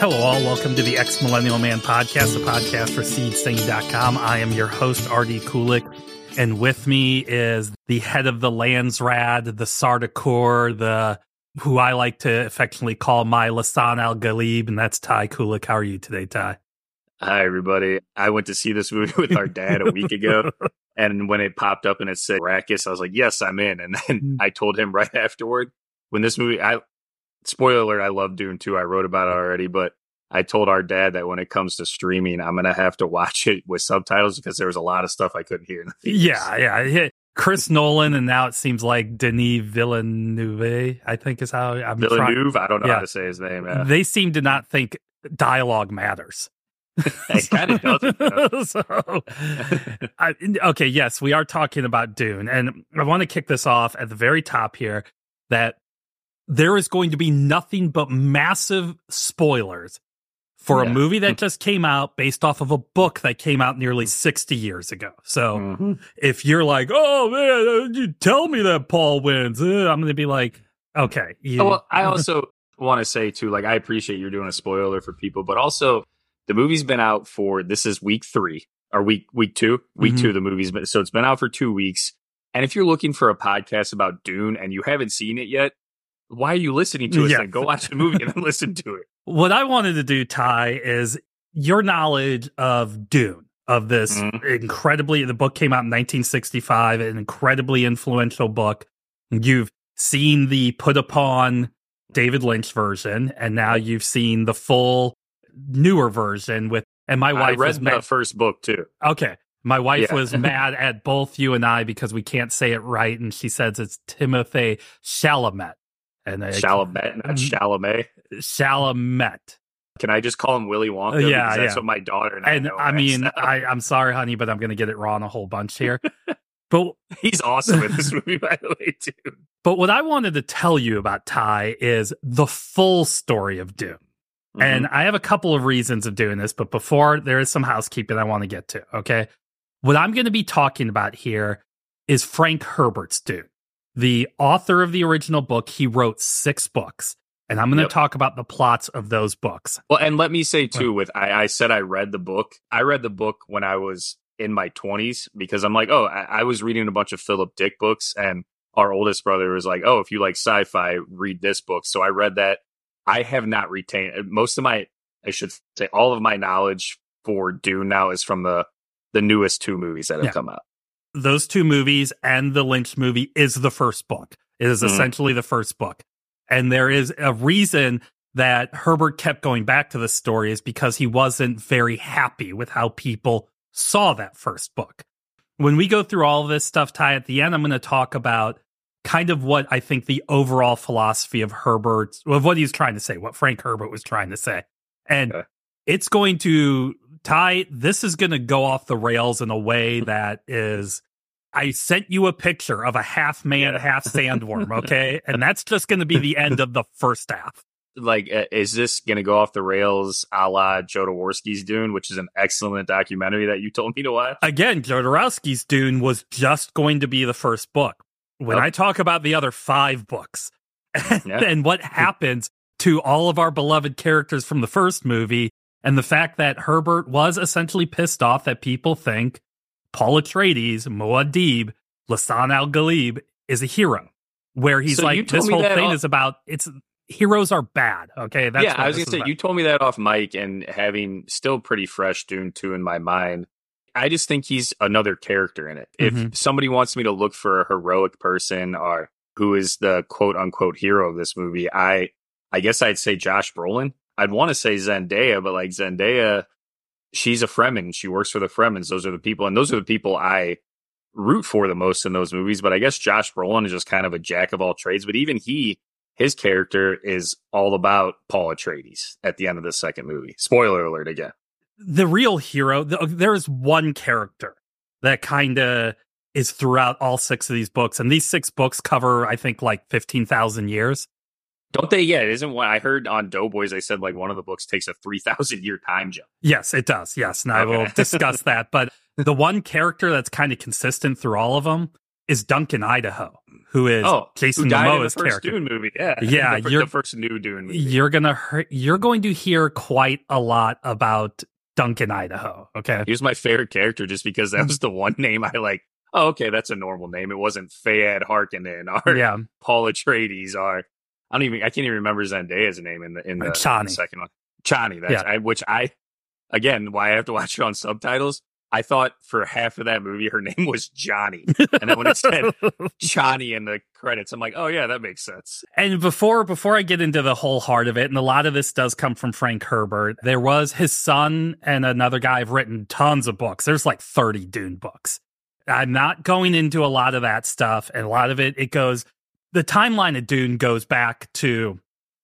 Hello, all. Welcome to the Ex-Millennial Man Podcast, a podcast for SeedSing.com. I am your host, R.D. Kulik, and with me is the head of the Landsrad, the Sardaukar, who I like to affectionately call my Lisan Al-Gaib, and that's Ty Kulik. How are you today, Ty? Hi, everybody. I went to see this movie with our dad a week ago, and when it popped up and it said Arrakis, I was like, yes, I'm in. And then I told him right afterward, when this movie, spoiler alert, I love Dune 2. I wrote about it already, but I told our dad that when it comes to streaming, I'm going to have to watch it with subtitles because there was a lot of stuff I couldn't hear in the theaters. Yeah. Chris Nolan, and now it seems like Denis Villeneuve, I think is how I'm Villeneuve? I don't know how to say his name. Yeah. They seem to not think dialogue matters. It kind of doesn't. Okay, yes, we are talking about Dune, and I want to kick this off at the very top here that there is going to be nothing but massive spoilers for a movie that just came out based off of a book that came out nearly 60 years ago. So if you're like, oh man, you tell me that Paul wins, I'm going to be like, okay. Well, I also want to say too, like, I appreciate you're doing a spoiler for people, but also the movie's been out for, this is week 3 or week 2, week 2 of the movie's been, so it's been out for 2 weeks. And if you're looking for a podcast about Dune and you haven't seen it yet, why are you listening to us? Then go watch the movie and then listen to it. What I wanted to do, Ty, is your knowledge of Dune, of this the book came out in 1965, an incredibly influential book. You've seen the put upon David Lynch version, and now you've seen the full newer version and my wife I read the first book too. Okay. My wife was mad at both you and I because we can't say it right, and she says it's Timothée Chalamet. And Chalamet, not Chalamet. Chalamet. Can I just call him Willy Wonka? Yeah, because that's what my daughter and I know. I mean, I'm sorry, honey, but I'm going to get it wrong a whole bunch here. But he's awesome in this movie, by the way, too. But what I wanted to tell you about Ty is the full story of Dune. And I have a couple of reasons of doing this, but before, there is some housekeeping I want to get to, okay? What I'm going to be talking about here is Frank Herbert's Dune. The author of the original book, he wrote 6 books, and I'm going to talk about the plots of those books. Well, and let me say, too, I said I read the book. I read the book when I was in my 20s because I'm like, I was reading a bunch of Philip Dick books, and our oldest brother was like, if you like sci-fi, read this book. So I read that. I have not retained most of my, I should say, all of my knowledge for Dune now is from the newest 2 movies that have come out. Those 2 movies and the Lynch movie is the first book. It is essentially the first book. And there is a reason that Herbert kept going back to the story is because he wasn't very happy with how people saw that first book. When we go through all of this stuff, Ty, at the end, I'm going to talk about kind of what I think the overall philosophy of Herbert, of what he was trying to say, what Frank Herbert was trying to say. And it's going to, Ty, this is going to go off the rails in a way that is, I sent you a picture of a half man, half sandworm, okay? And that's just going to be the end of the first half. Like, is this going to go off the rails a la Jodorowsky's Dune, which is an excellent documentary that you told me to watch? Again, Jodorowsky's Dune was just going to be the first book. When I talk about the other 5 books and what happens to all of our beloved characters from the first movie, and the fact that Herbert was essentially pissed off that people think Paul Atreides, Muad'Dib, Lisan Al-Gaib is a hero, where he's like, this whole thing is about, heroes are bad, okay? That's I was going to say, you told me that off mic, and having still pretty fresh Dune 2 in my mind, I just think he's another character in it. If somebody wants me to look for a heroic person or who is the quote-unquote hero of this movie, I guess I'd say Josh Brolin. I'd want to say Zendaya, but like Zendaya, she's a Fremen. She works for the Fremens. Those are the people, and those are the people I root for the most in those movies. But I guess Josh Brolin is just kind of a jack of all trades. But even his character is all about Paul Atreides at the end of the second movie. Spoiler alert again. The real hero, there's one character that kind of is throughout all 6 of these books. And these 6 books cover, I think, like 15,000 years. Don't they? Yeah, it isn't what I heard on Doughboys. They said like one of the books takes a 3,000-year time jump. Yes, it does. Yes. And I will discuss that. But the one character that's kind of consistent through all of them is Duncan Idaho, who is Jason who died in the Momoa's first character. Dune movie. Yeah, yeah, the first new Dune movie. You're going to hear quite a lot about Duncan Idaho. Okay, he was my favorite character just because that was the one name I like. Oh, okay, that's a normal name. It wasn't Fayed Harkonnen or Paul Atreides or I can't even remember Zendaya's name in the Chani. Second one. Chani, why I have to watch it on subtitles. I thought for half of that movie her name was Johnny, and then when it said Chani in the credits, I'm like, oh yeah, that makes sense. And before I get into the whole heart of it, and a lot of this does come from Frank Herbert. There was his son and another guy have written tons of books. There's like 30 Dune books. I'm not going into a lot of that stuff, and a lot of it goes. The timeline of Dune goes back to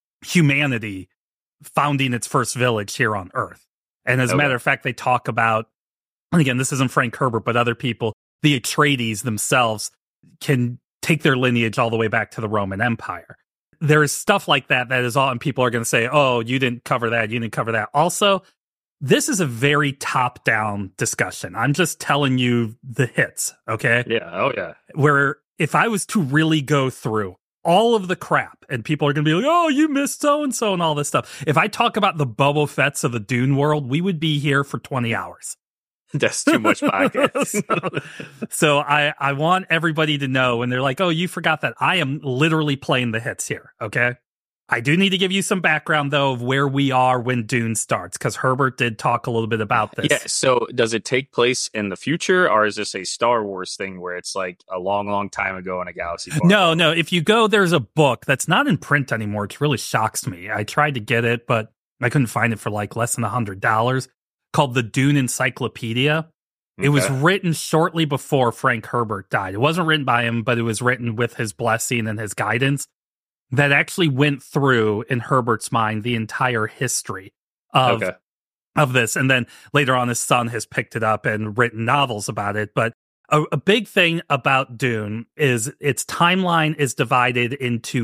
humanity founding its first village here on Earth. And as a matter of fact, they talk about, and again, this isn't Frank Herbert, but other people, the Atreides themselves can take their lineage all the way back to the Roman Empire. There's stuff like that is all, and people are going to say, oh, you didn't cover that, you didn't cover that. Also, this is a very top-down discussion. I'm just telling you the hits, okay? Yeah, oh yeah. Where if I was to really go through all of the crap, and people are going to be like, oh, you missed so-and-so and all this stuff. If I talk about the Boba Fett's of the Dune world, we would be here for 20 hours. That's too much podcast. so I want everybody to know when they're like, oh, you forgot that. I am literally playing the hits here, okay? I do need to give you some background, though, of where we are when Dune starts, because Herbert did talk a little bit about this. Yeah, so does it take place in the future, or is this a Star Wars thing where it's like a long, long time ago in a galaxy far No. If you go, there's a book that's not in print anymore. It really shocks me. I tried to get it, but I couldn't find it for like less than $100, called the Dune Encyclopedia. Okay. It was written shortly before Frank Herbert died. It wasn't written by him, but it was written with his blessing and his guidance. That actually went through, in Herbert's mind, the entire history of this. And then later on, his son has picked it up and written novels about it. But a big thing about Dune is its timeline is divided into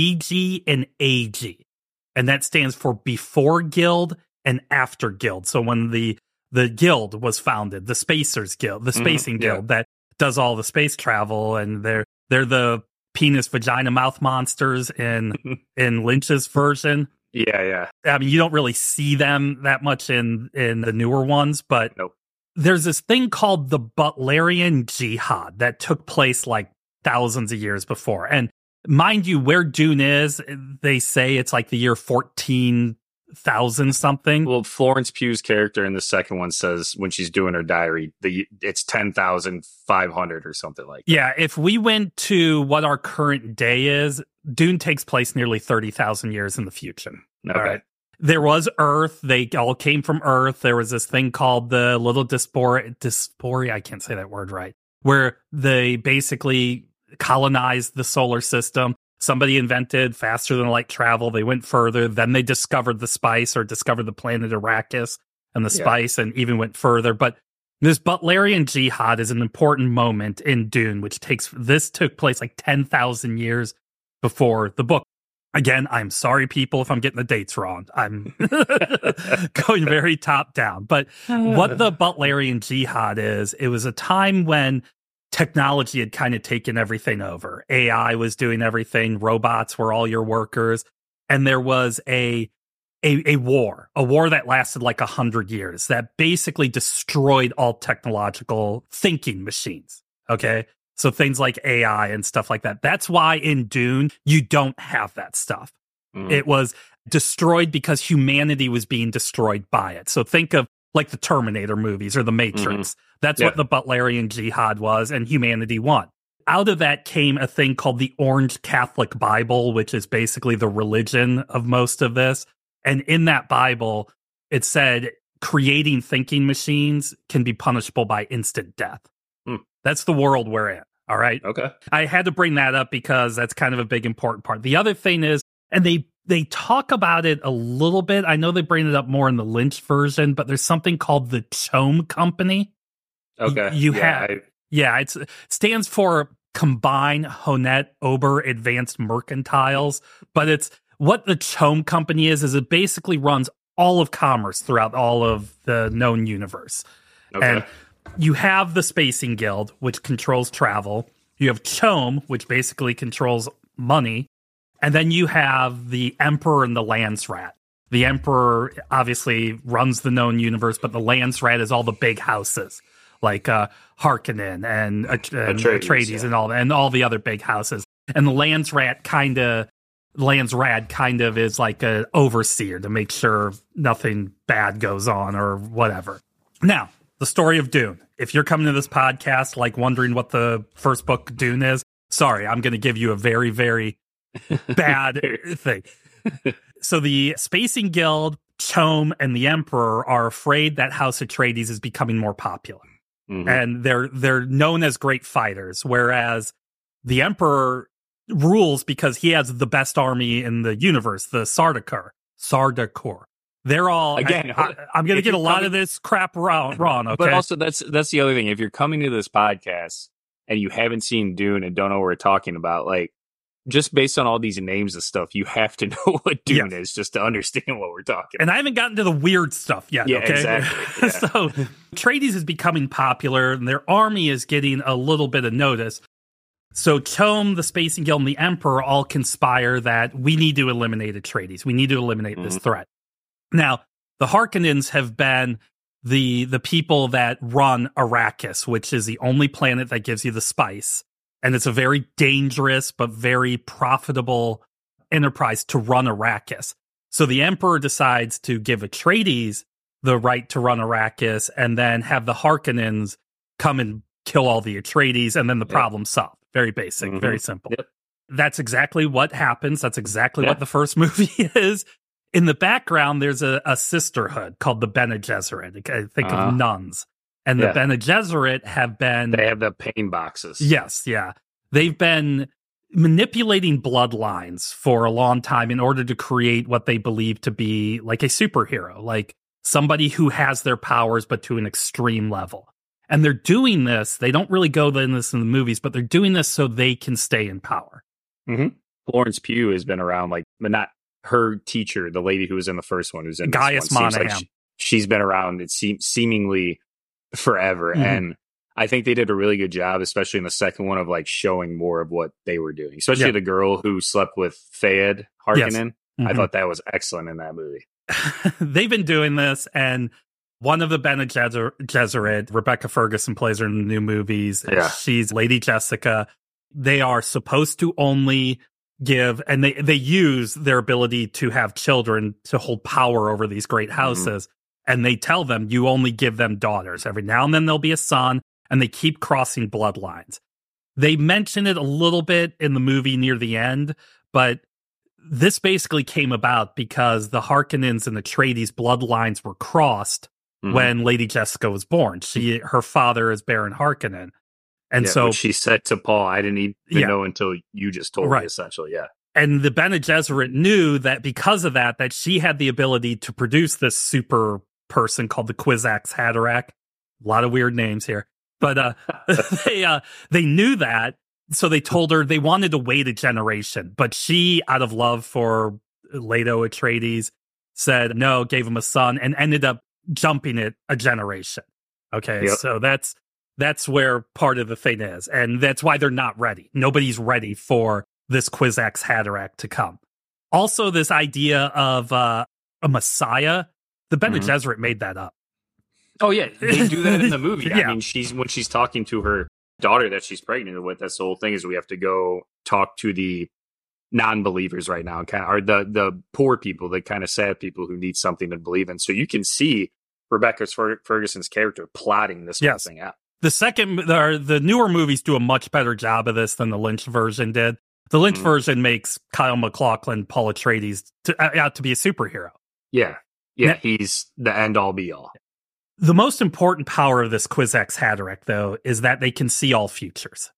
BG and AG. And that stands for Before Guild and After Guild. So when the guild was founded, the Spacers Guild, the Spacing Guild that does all the space travel, and they're the penis, vagina, mouth monsters in Lynch's version. Yeah. I mean, you don't really see them that much in the newer ones, but there's this thing called the Butlerian Jihad that took place like thousands of years before. And mind you, where Dune is, they say it's like the year 14,000 something. Well, Florence Pugh's character in the second one says when she's doing her diary, it's 10,500 or something like that. Yeah, if we went to what our current day is, Dune takes place nearly 30,000 years in the future. Okay. All right. There was Earth. They all came from Earth. There was this thing called the Little Dysphoria. I can't say that word right. Where they basically colonized the solar system. Somebody invented faster than light travel. They went further. Then they discovered the spice, or discovered the planet Arrakis and the spice, and even went further. But this Butlerian Jihad is an important moment in Dune, which took place like 10,000 years before the book. Again, I'm sorry, people, if I'm getting the dates wrong. I'm going very top down. But what the Butlerian Jihad is, it was a time when technology had kind of taken everything over. AI was doing everything. Robots were all your workers. And there was a war that lasted like 100 years that basically destroyed all technological thinking machines. Okay. So things like AI and stuff like that. That's why in Dune, you don't have that stuff. It was destroyed because humanity was being destroyed by it. So think of like the Terminator movies or the Matrix. That's what the Butlerian Jihad was, and humanity won. Out of that came a thing called the Orange Catholic Bible, which is basically the religion of most of this. And in that Bible, it said creating thinking machines can be punishable by instant death. That's the world we're in. All right. Okay. I had to bring that up because that's kind of a big important part. The other thing is, and they talk about it a little bit. I know they bring it up more in the Lynch version, but there's something called the CHOAM Company. Okay. It stands for Combine Honnête Ober Advanced Mercantiles, but it's what the CHOAM Company is it basically runs all of commerce throughout all of the known universe. Okay. And you have the Spacing Guild, which controls travel. You have CHOAM, which basically controls money. And then you have the Emperor and the Landsrat. The Emperor obviously runs the known universe, but the Landsrat is all the big houses, like Harkonnen and Atreides and all the other big houses. And the Landsrat kind of is like an overseer to make sure nothing bad goes on or whatever. Now, the story of Dune. If you're coming to this podcast like wondering what the first book Dune is, sorry, I'm going to give you a very, very bad thing. So the Spacing Guild, CHOAM, and the Emperor are afraid that House Atreides is becoming more popular. Mm-hmm. And they're known as great fighters, whereas the Emperor rules because he has the best army in the universe, the Sardaukar. They're all again. I'm going to get a lot of this crap wrong. Okay, but also that's the other thing. If you're coming to this podcast and you haven't seen Dune and don't know what we're talking about, like just based on all these names and stuff, you have to know what Dune is just to understand what we're talking about. And I haven't gotten to the weird stuff yet. Yeah, okay? Exactly. Yeah. So Atreides is becoming popular, and their army is getting a little bit of notice. So CHOAM, the Spacing Guild, and the Emperor all conspire that we need to eliminate Atreides. We need to eliminate this threat. Now, the Harkonnens have been the people that run Arrakis, which is the only planet that gives you the spice. And it's a very dangerous but very profitable enterprise to run Arrakis. So the Emperor decides to give Atreides the right to run Arrakis and then have the Harkonnens come and kill all the Atreides, and then the problem's solved. Very basic, very simple. Yep. That's exactly what happens. That's exactly what the first movie is. In the background, there's a sisterhood called the Bene Gesserit. I think of nuns. And the Bene Gesserit have been... They have the pain boxes. Yes, yeah. They've been manipulating bloodlines for a long time in order to create what they believe to be like a superhero, like somebody who has their powers but to an extreme level. And they're doing this, they don't really go into this in the movies, but they're doing this so they can stay in power. Mm-hmm. Florence Pugh has been around, like, but not her teacher, the lady who was in the first one, who's in Gaius Monahan. Like she's been around, it seemingly forever. And I think they did a really good job, especially in the second one, of like showing more of what they were doing, especially the girl who slept with Fayed Harkonnen. I thought that was excellent in that movie. They've been doing this, and one of the Bene Gesserit, Rebecca Ferguson plays her in the new movies. She's Lady Jessica. They are supposed to only give, and they use their ability to have children to hold power over these great houses. And they tell them, you only give them daughters. Every now and then there'll be a son, and they keep crossing bloodlines. They mention it a little bit in the movie near the end, but this basically came about because the Harkonnens and the Atreides bloodlines were crossed when Lady Jessica was born. Her father is Baron Harkonnen. And so she said to Paul, I didn't even know until you just told me, essentially. Yeah. And the Bene Gesserit knew that because of that she had the ability to produce this super person called the Kwisatz Haderach. A lot of weird names here. But they knew that. So they told her they wanted to wait a generation. But she, out of love for Leto Atreides, said no, gave him a son, and ended up jumping it a generation. Okay, so that's where part of the thing is. And that's why they're not ready. Nobody's ready for this Kwisatz Haderach to come. Also, this idea of a Messiah, the Bene Gesserit made that up. Oh, yeah. They do that in the movie. I mean, when she's talking to her daughter that she's pregnant with, that's the whole thing, is we have to go talk to the non-believers right now, or the poor people, the kind of sad people who need something to believe in. So you can see Rebecca Ferguson's character plotting this whole thing out. The newer movies do a much better job of this than the Lynch version did. The Lynch version makes Kyle MacLachlan, Paul Atreides, out to be a superhero. Yeah, he's the end-all be-all. The most important power of this Kwisatz Haderach, though, is that they can see all futures.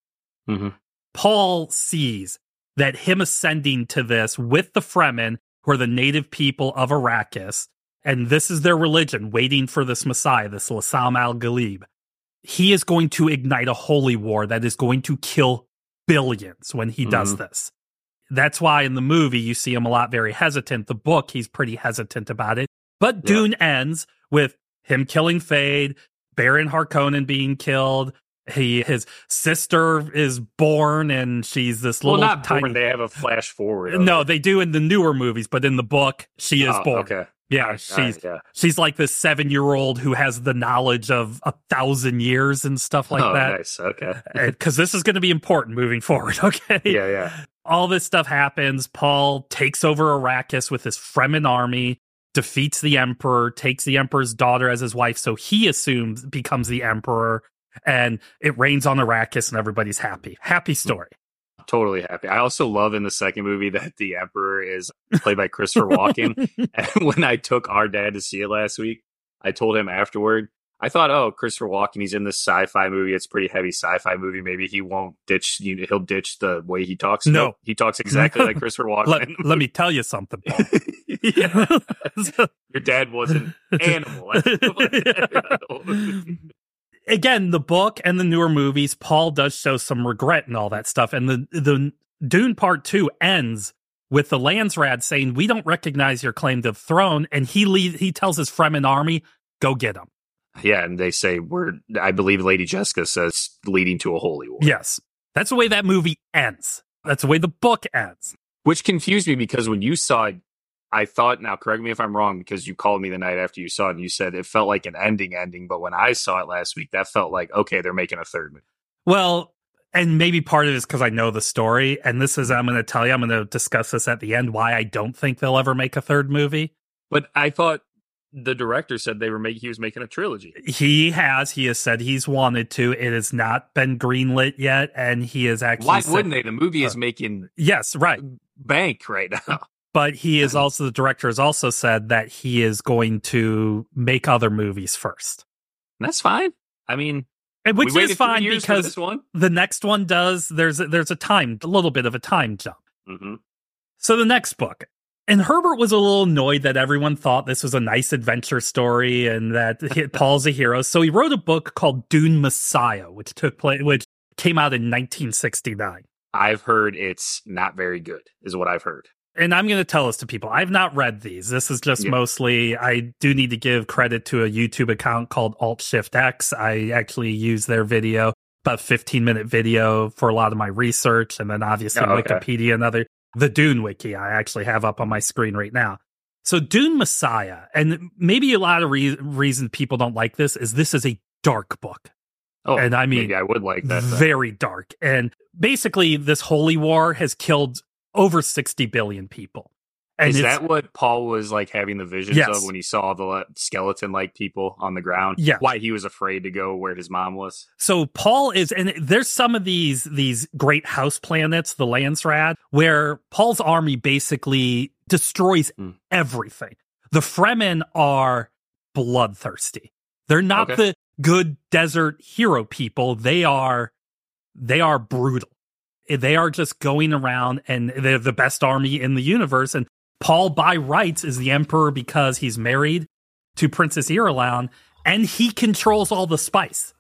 Paul sees that him ascending to this with the Fremen, who are the native people of Arrakis, and this is their religion, waiting for this Messiah, this Lassam al-Ghalib. He is going to ignite a holy war that is going to kill billions when he does this. That's why in the movie you see him a lot very hesitant. The book, he's pretty hesitant about it. But Dune ends with him killing Fade, Baron Harkonnen being killed, His sister is born, and she's this little not tiny. Born, they have a flash forward. No, they do in the newer movies, but in the book, she is born. Okay. Yeah, she's like this 7-year-old who has the knowledge of 1,000 years and stuff like that. Nice. Okay. Because this is going to be important moving forward. Okay. Yeah. All this stuff happens. Paul takes over Arrakis with his Fremen army, defeats the Emperor, takes the Emperor's daughter as his wife, so he assumes becomes the Emperor, and it rains on Arrakis, and everybody's happy. Happy story. Totally happy. I also love in the second movie that the Emperor is played by Christopher Walken. And when I took our dad to see it last week, I told him afterward, I thought, oh, Christopher Walken, he's in this sci-fi movie. It's a pretty heavy sci-fi movie. Maybe he won't ditch, he'll ditch the way he talks. No. He talks exactly like Christopher Walken. Let me tell you something, Paul. Your dad was an animal. Again, the book and the newer movies, Paul does show some regret and all that stuff. And the Dune Part 2 ends with the Landsraad saying, we don't recognize your claim to the throne. And he tells his Fremen army, go get him. Yeah, and they say, I believe Lady Jessica says, leading to a holy war. Yes. That's the way that movie ends. That's the way the book ends. Which confused me because when you saw it, I thought, now correct me if I'm wrong, because you called me the night after you saw it and you said it felt like an ending, but when I saw it last week, that felt like, okay, they're making a third movie. Well, and maybe part of it is because I know the story, and this is, I'm going to tell you, I'm going to discuss this at the end, why I don't think they'll ever make a third movie. But I thought the director said he was making a trilogy. He has said he's wanted to. It has not been greenlit yet, and he is actually... Why wouldn't they? The movie is making... Yes, right. Bank right now. But the director has also said that he is going to make other movies first. That's fine. I mean, which is fine because the next one does, there's a little bit of a time jump. Mm-hmm. So the next book, and Herbert was a little annoyed that everyone thought this was a nice adventure story and that Paul's a hero. So he wrote a book called Dune Messiah, which came out in 1969. I've heard it's not very good, is what I've heard. And I'm going to tell this to people. I've not read these. This is just mostly, I do need to give credit to a YouTube account called AltShiftX. I actually use their video, about a 15-minute video for a lot of my research. And then obviously Wikipedia and the Dune Wiki I actually have up on my screen right now. So Dune Messiah, and maybe a lot of reason people don't like this is a dark book. Oh, and I mean, maybe I would like that. Very dark. And basically this holy war has killed over 60 billion people. And is that what Paul was like having the visions of when he saw the skeleton-like people on the ground? Yeah. Why he was afraid to go where his mom was? So Paul is, and there's some of these great house planets, the Landsraad, where Paul's army basically destroys everything. The Fremen are bloodthirsty. They're not the good desert hero people. They are brutal. They are just going around, and they're the best army in the universe. And Paul, by rights, is the emperor because he's married to Princess Irulan, and he controls all the spice.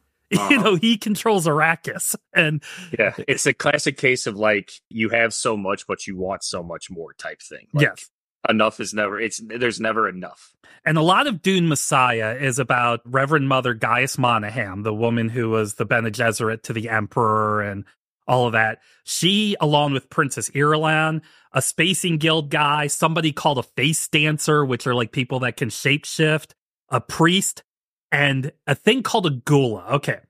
He controls Arrakis. And yeah, it's a classic case of like, you have so much, but you want so much more type thing. Like, yes. Enough is there's never enough. And a lot of Dune Messiah is about Reverend Mother Gaius Monaghan, the woman who was the Bene Gesserit to the emperor and all of that. She, along with Princess Irulan, a spacing guild guy, somebody called a face dancer, which are like people that can shapeshift, a priest, and a thing called a gula. Okay.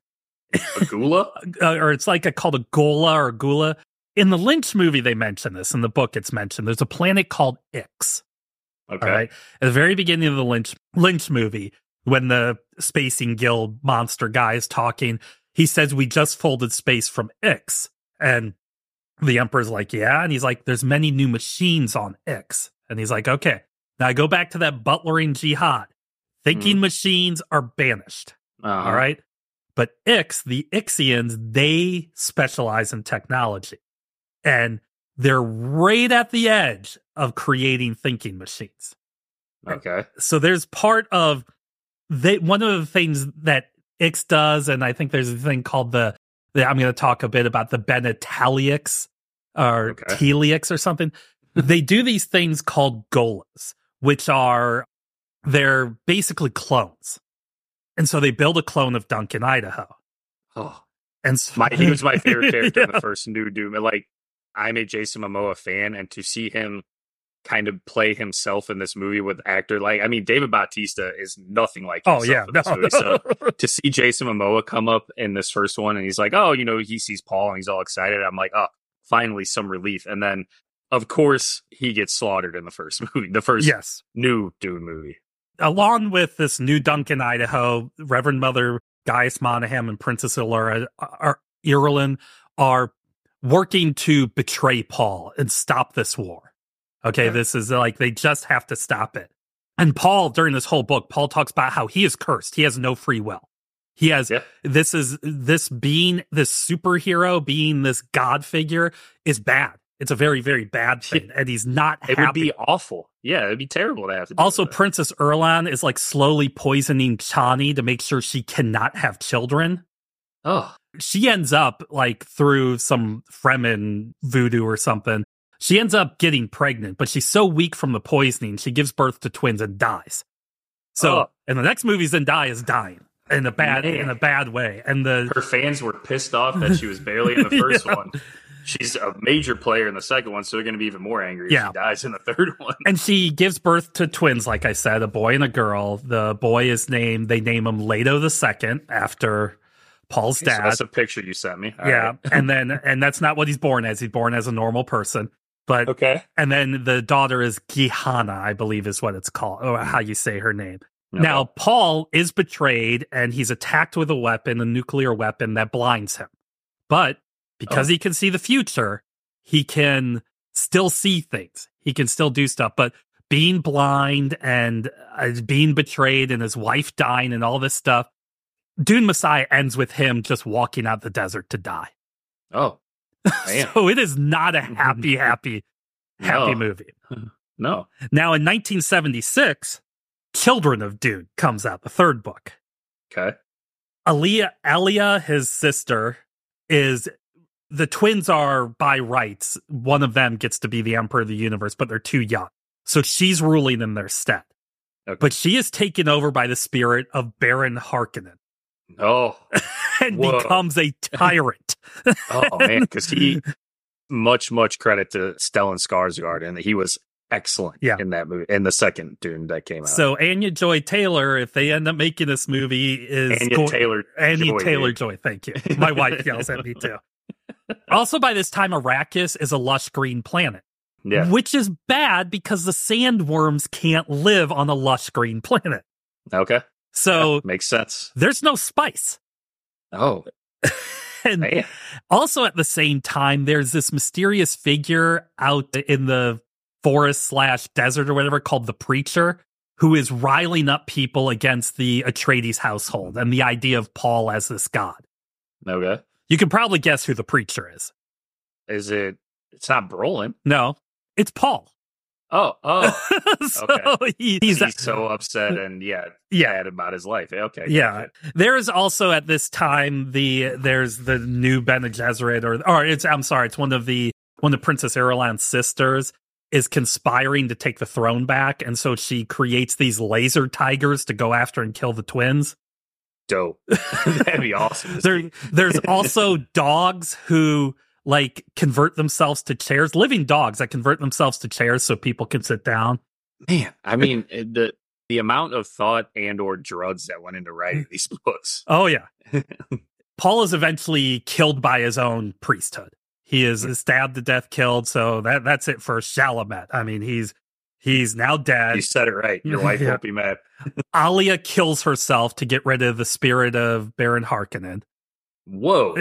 A gula? Or it's like called a gola or gula. In the Lynch movie, they mention this. In the book, it's mentioned. There's a planet called Ix. Okay. All right? At the very beginning of the Lynch movie, when the spacing guild monster guy is talking, he says, we just folded space from Ix. And the emperor's like, yeah. And he's like, there's many new machines on Ix. And he's like, okay. Now I go back to that butlering jihad. Thinking machines are banished. All right. But Ix, the Ixians, they specialize in technology. And they're right at the edge of creating thinking machines. Okay. So there's part of one of the things that Ix does, and I think there's a thing called I'm going to talk a bit about the Benetalics or Telics or something. They do these things called golas, which they're basically clones. And so they build a clone of Duncan, Idaho. Oh. And he was my favorite character in the first new Doom. Like, I'm a Jason Momoa fan, and to see him kind of play himself in this movie with actor like, I mean, David Bautista is nothing like himself in this movie. So to see Jason Momoa come up in this first one and he's like, oh, you know, he sees Paul and he's all excited. I'm like, oh, finally some relief. And then of course he gets slaughtered in the first movie, the first new Dune movie. Along with this new Duncan, Idaho, Reverend Mother Gaius Monahan and Princess Irulan are working to betray Paul and stop this war. Okay, This is like, they just have to stop it. And Paul, during this whole book, Paul talks about how he is cursed. He has no free will. He has, this being this superhero, being this God figure is bad. It's a very, very bad thing. And he's not happy. It would be awful. Yeah, it'd be terrible to have to do Also, that. Princess Irulan is like slowly poisoning Chani to make sure she cannot have children. Oh. She ends up, like, through some Fremen voodoo or something, she ends up getting pregnant, but she's so weak from the poisoning, she gives birth to twins and dies. So, in the next movie, Zendaya is dying in a bad way. And her fans were pissed off that she was barely in the first one. She's a major player in the second one, so they're going to be even more angry if she dies in the third one. And she gives birth to twins, like I said, a boy and a girl. The boy is named, they name him Leto II after Paul's dad. So that's a picture you sent me. All right. And that's not what he's born as. He's born as a normal person. But and then the daughter is Gihana, I believe is what it's called, or how you say her name. Okay. Now, Paul is betrayed and he's attacked with a nuclear weapon that blinds him. But because he can see the future, he can still see things. He can still do stuff. But being blind and being betrayed and his wife dying and all this stuff, Dune Messiah ends with him just walking out the desert to die. Oh. So it is not a happy movie. No. Now, in 1976, Children of Dune comes out, the third book. Okay. Elia, his sister, the twins are by rights. One of them gets to be the emperor of the universe, but they're too young. So she's ruling in their stead. Okay. But she is taken over by the spirit of Baron Harkonnen. Oh. And becomes a tyrant. Oh, man, because he, much credit to Stellan Skarsgård, and he was excellent in that movie, in the second Dune that came out. So Anya Joy-Taylor, if they end up making this movie, is Anya Taylor-Joy, thank you. My wife yells at me too. Also, by this time, Arrakis is a lush green planet. Yeah. Which is bad because the sandworms can't live on a lush green planet. Okay. So makes sense. There's no spice. Oh. And also at the same time, there's this mysterious figure out in the forest/desert or whatever called the Preacher, who is riling up people against the Atreides household and the idea of Paul as this god. Okay. You can probably guess who the Preacher is. Is it? It's not Brolin. No, it's Paul. Oh. So okay. He's so upset and sad about his life. Okay. Yeah. Gotcha. There is also at this time there's the new Bene Gesserit it's one of Princess Irulan's sisters is conspiring to take the throne back, and so she creates these laser tigers to go after and kill the twins. Dope. That'd be awesome. There's also dogs who like convert themselves to chairs, living dogs that convert themselves to chairs so people can sit down. Man, I mean, the amount of thought and or drugs that went into writing these books. Oh, yeah. Paul is eventually killed by his own priesthood. He is stabbed to death, killed. So that's it for Chalamet. I mean, he's now dead. You said it right. Your wife won't be mad. Alia kills herself to get rid of the spirit of Baron Harkonnen. Whoa.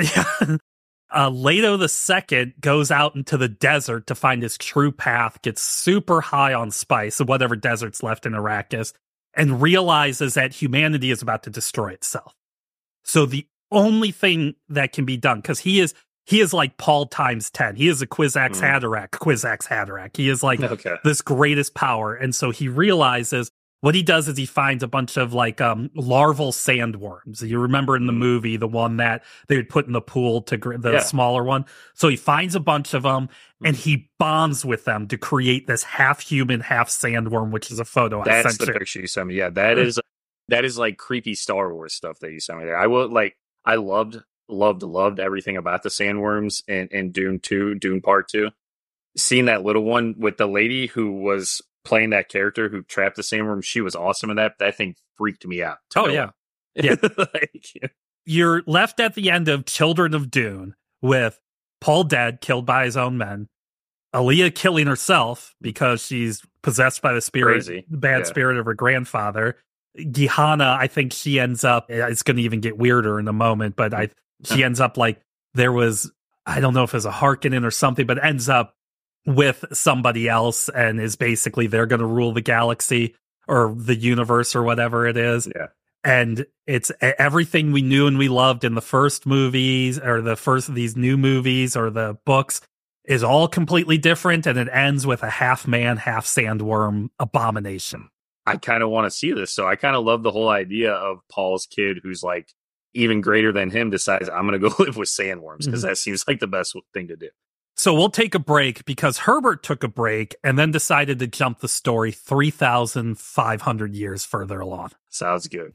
Leto II goes out into the desert to find his true path, gets super high on spice, whatever desert's left in Arrakis, and realizes that humanity is about to destroy itself. So the only thing that can be done, because he is like Paul times 10. He is a Kwisatz Haderach. He is like this greatest power. And so he realizes what he does is he finds a bunch of like larval sandworms. You remember in the movie, the one that they would put in the pool the smaller one. So he finds a bunch of them and he bonds with them to create this half human, half sandworm, which is a photo. That's the picture you sent me. Yeah, that is like creepy Star Wars stuff that you sent me there. I loved loved everything about the sandworms in Dune 2, Dune Part 2. Seeing that little one with the lady who was playing that character who trapped the sandworm, she was awesome in that. That thing freaked me out. Oh, yeah. Yeah. You're left at the end of Children of Dune with Paul dead, killed by his own men. Aaliyah killing herself because she's possessed by the bad spirit of her grandfather. Gehenna, I think she ends up, it's going to even get weirder in a moment, but she ends up like, there was, I don't know if it was a Harkonnen or something, but ends up with somebody else and is basically, they're going to rule the galaxy or the universe or whatever it is. Yeah. And it's everything we knew and we loved in the first movies or the first of these new movies or the books is all completely different, and it ends with a half man, half sandworm abomination. I kind of want to see this. So I kind of love the whole idea of Paul's kid who's like even greater than him decides I'm going to go live with sandworms because that seems like the best thing to do. So we'll take a break because Herbert took a break and then decided to jump the story 3,500 years further along. Sounds good.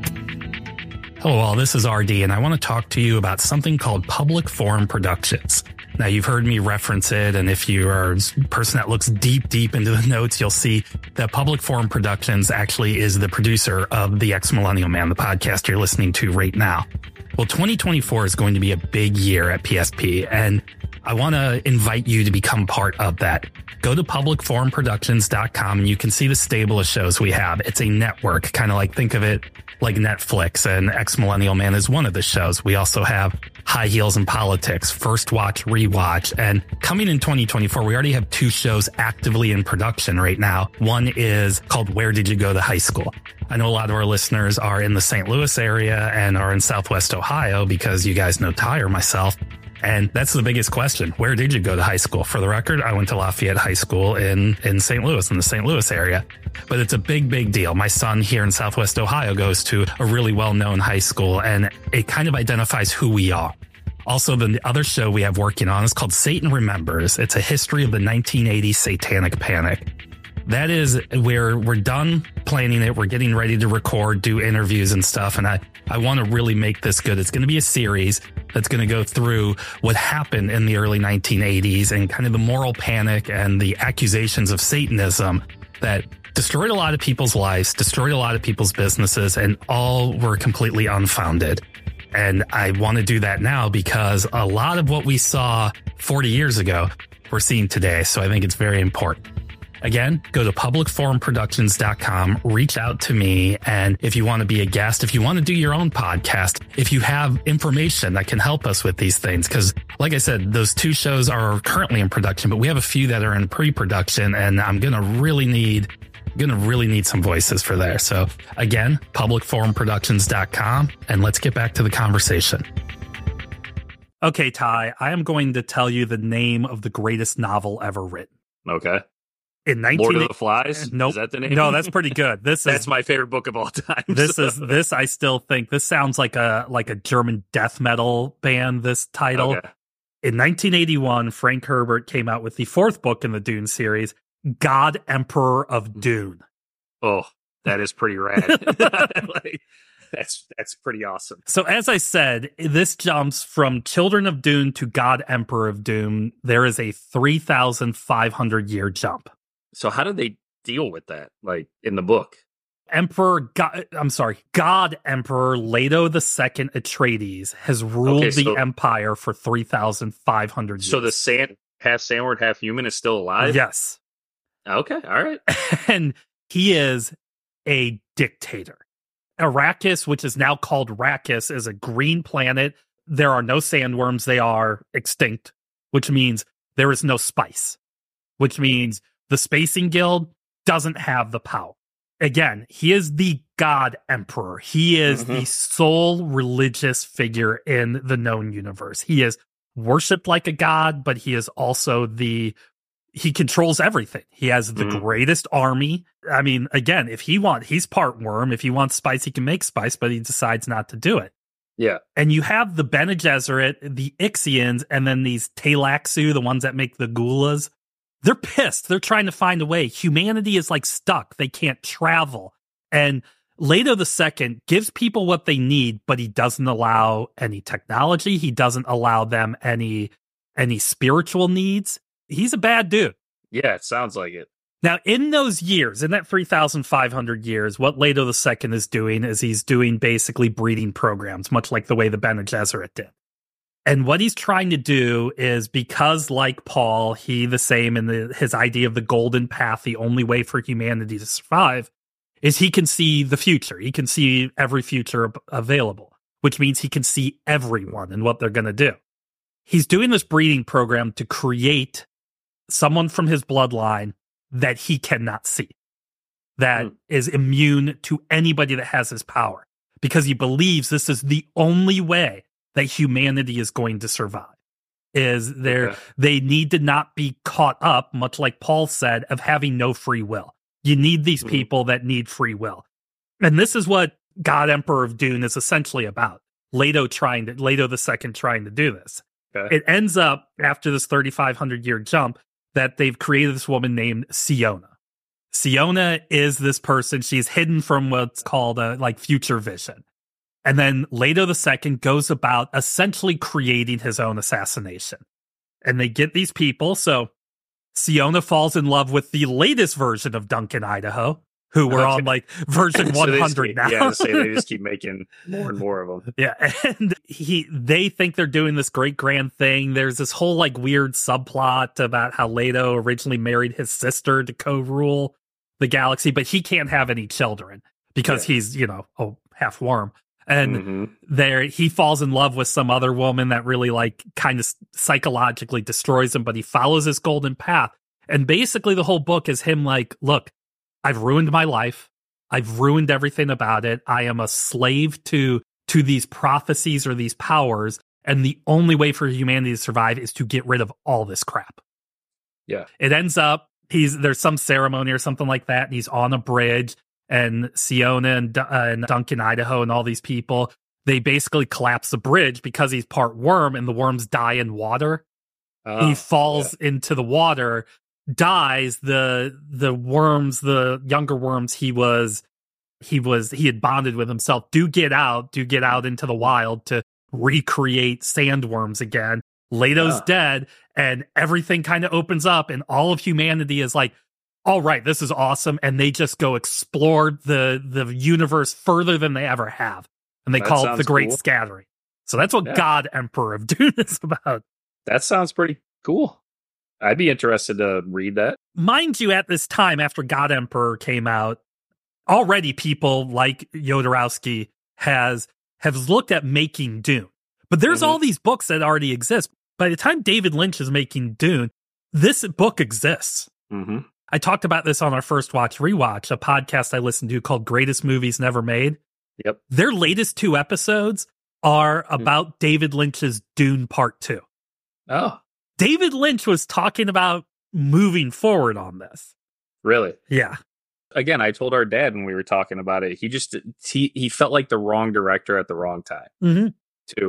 Hello all, this is RD, and I want to talk to you about something called Public Forum Productions. Now, you've heard me reference it, and if you are a person that looks deep into the notes, you'll see that Public Forum Productions actually is the producer of The Ex-Millennial Man, the podcast you're listening to right now. Well, 2024 is going to be a big year at PSP, and I want to invite you to become part of that. Go to publicforumproductions.com and you can see the stable of shows we have. It's a network, kind of like think of it like Netflix, and Ex-Millennial Man is one of the shows. We also have High Heels and Politics, First Watch, Rewatch, and coming in 2024, we already have 2 shows actively in production right now. One is called Where Did You Go to High School? I know a lot of our listeners are in the St. Louis area and are in Southwest Ohio because you guys know Ty or myself. And that's the biggest question. Where did you go to high school? For the record, I went to Lafayette High School in St. Louis, in the St. Louis area. But it's a big deal. My son here in Southwest Ohio goes to a really well-known high school, and it kind of identifies who we are. Also, the other show we have working on is called Satan Remembers. It's a history of the 1980 Satanic Panic. That is where we're done planning it. We're getting ready to record, do interviews and stuff. And I want to really make this good. It's going to be a series that's going to go through what happened in the early 1980s and kind of the moral panic and the accusations of Satanism that destroyed a lot of people's lives, destroyed a lot of people's businesses, and all were completely unfounded. And I want to do that now because a lot of what we saw 40 years ago, we're seeing today. So I think it's very important. Again, go to publicforumproductions.com, reach out to me. And if you want to be a guest, if you want to do your own podcast, if you have information that can help us with these things, because like I said, those 2 shows are currently in production, but we have a few that are in pre-production, and I'm going to really need some voices for there. So again, publicforumproductions.com, and let's get back to the conversation. Okay, Ty, I am going to tell you the name of the greatest novel ever written. Okay. In Lord of the Flies? Nope. Is that the name? No, that's pretty good. That's my favorite book of all time. This I still think this sounds like a German death metal band, this title. Okay. In 1981, Frank Herbert came out with the 4th book in the Dune series, God Emperor of Dune. Oh, that is pretty rad. That's pretty awesome. So as I said, this jumps from Children of Dune to God Emperor of Dune. There is a 3,500 year jump. So how did they deal with that, like in the book? God Emperor Leto II Atreides has ruled the Empire for 3,500 years. So the half sandward, half human is still alive? Yes. Okay, all right. And he is a dictator. Arrakis, which is now called Rakis, is a green planet. There are no sandworms. They are extinct, which means there is no spice, which means the Spacing Guild doesn't have the power. Again, he is the God Emperor. He is the sole religious figure in the known universe. He is worshipped like a god, but he is also he controls everything. He has the greatest army. I mean, again, he's part worm. If he wants spice, he can make spice, but he decides not to do it. Yeah. And you have the Bene Gesserit, the Ixians, and then these Tleilaxu, the ones that make the Gulas. They're pissed. They're trying to find a way. Humanity is like stuck. They can't travel. And Leto II gives people what they need, but he doesn't allow any technology. He doesn't allow them any spiritual needs. He's a bad dude. Yeah, it sounds like it. Now, in those years, in that 3,500 years, what Leto II is doing is he's doing basically breeding programs, much like the way the Bene Gesserit did. And what he's trying to do is, because like Paul, he the same in his idea of the golden path, the only way for humanity to survive, is he can see the future. He can see every future available, which means he can see everyone and what they're going to do. He's doing this breeding program to create someone from his bloodline that he cannot see, that is immune to anybody that has his power, because he believes this is the only way that humanity is going to survive. They need to not be caught up, much like Paul said, of having no free will. You need these people that need free will. And this is what God Emperor of Dune is essentially about. Leto II trying to do this. Okay. It ends up, after this 3,500 year jump, that they've created this woman named Siona. Siona is this person. She's hidden from what's called future vision. And then Leto II goes about essentially creating his own assassination. And they get these people. So Siona falls in love with the latest version of Duncan Idaho, who we're on version 100 now. Yeah, they just keep making more and more of them. Yeah, and they think they're doing this great grand thing. There's this whole weird subplot about how Leto originally married his sister to co-rule the galaxy, but he can't have any children because he's, half worm. And he falls in love with some other woman that really kind of psychologically destroys him, but he follows his golden path. And basically the whole book is him look, I've ruined my life. I've ruined everything about it. I am a slave to these prophecies or these powers. And the only way for humanity to survive is to get rid of all this crap. Yeah. It ends up, there's some ceremony or something like that. And he's on a bridge. And Siona and Duncan Idaho and all these people, they basically collapse the bridge because he's part worm and the worms die in water. He falls into the water, dies. The worms, the younger worms he had bonded with himself do get out into the wild to recreate sandworms again. Leto's dead, and everything kind of opens up, and all of humanity is like, all right, this is awesome. And they just go explore the universe further than they ever have. And they call it the Great Scattering. So that's what God Emperor of Dune is about. That sounds pretty cool. I'd be interested to read that. Mind you, at this time, after God Emperor came out, already people like Jodorowsky have looked at making Dune. But there's all these books that already exist. By the time David Lynch is making Dune, this book exists. Mm-hmm. I talked about this on our First Watch Rewatch, a podcast I listened to called Greatest Movies Never Made. Yep. Their latest 2 episodes are about David Lynch's Dune Part 2. Oh. David Lynch was talking about moving forward on this. Really? Yeah. Again, I told our dad when we were talking about it, he felt like the wrong director at the wrong time. Mm-hmm. Too.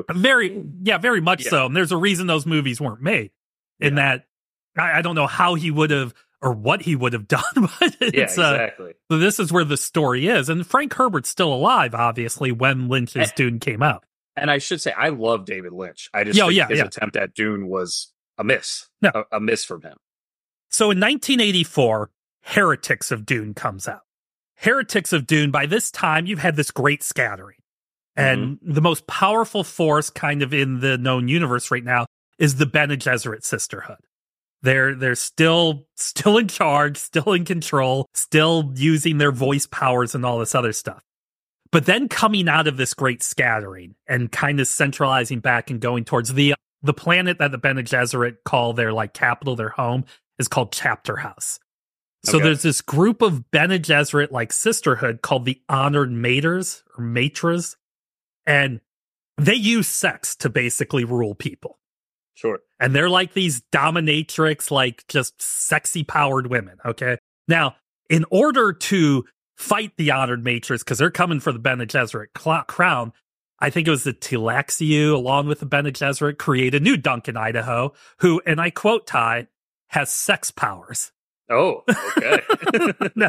Very much so. And there's a reason those movies weren't made. In that, I don't know how he would have or what he would have done, but exactly. So this is where the story is. And Frank Herbert's still alive, obviously, when Lynch's Dune came out. And I should say, I love David Lynch. I just think his attempt at Dune was a miss. No. A miss from him. So in 1984, Heretics of Dune comes out. Heretics of Dune, by this time, you've had this great scattering. And the most powerful force kind of in the known universe right now is the Bene Gesserit Sisterhood. They're still in charge, still in control, still using their voice powers and all this other stuff. But then coming out of this great scattering and kind of centralizing back and going towards the planet that the Bene Gesserit call their capital, their home, is called Chapter House. So there's this group of Bene Gesserit sisterhood called the Honored Maters or Matras, and they use sex to basically rule people. Sure. And they're like these dominatrix, just sexy powered women. Okay. Now, in order to fight the Honored Matras, because they're coming for the Bene Gesserit crown, I think it was the Tleilaxiu, along with the Bene Gesserit, create a new Duncan Idaho, who, and I quote Ty, has sex powers. Oh, okay. Now,